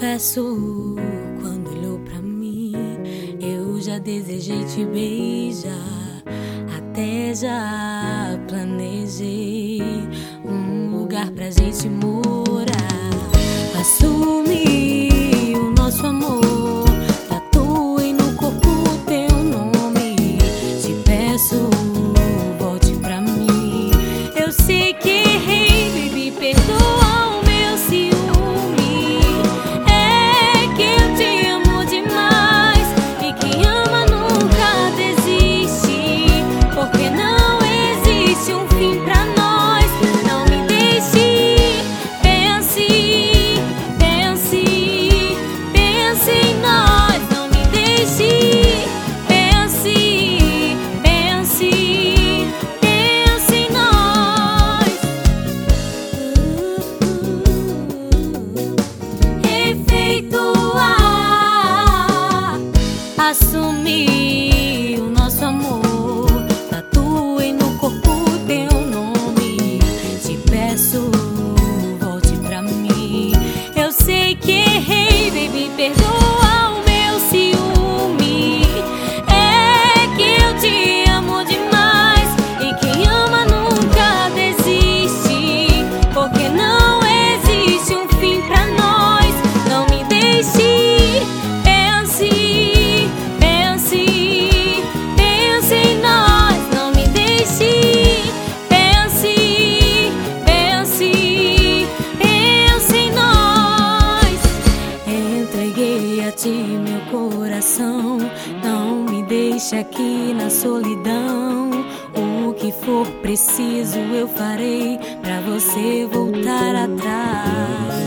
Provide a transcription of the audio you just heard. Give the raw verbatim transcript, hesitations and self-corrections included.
Confesso, quando olhou pra mim, eu já desejei te beijar. Até já planejei um lugar pra gente morar. Assume o nosso amor, tatuei no corpo teu nome. Te peço, volte pra mim. Eu sei que errei, baby, perdoa. Assumi o nosso amor, tatuei no corpo teu nome. Te peço, volte pra mim. Eu sei que errei, baby, perdoa o meu ciúme. É que eu te amo demais, e quem ama nunca desiste, porque não existe um fim pra nós. Não me deixe. Meu coração, não me deixe aqui na solidão. O que for preciso eu farei pra você voltar atrás.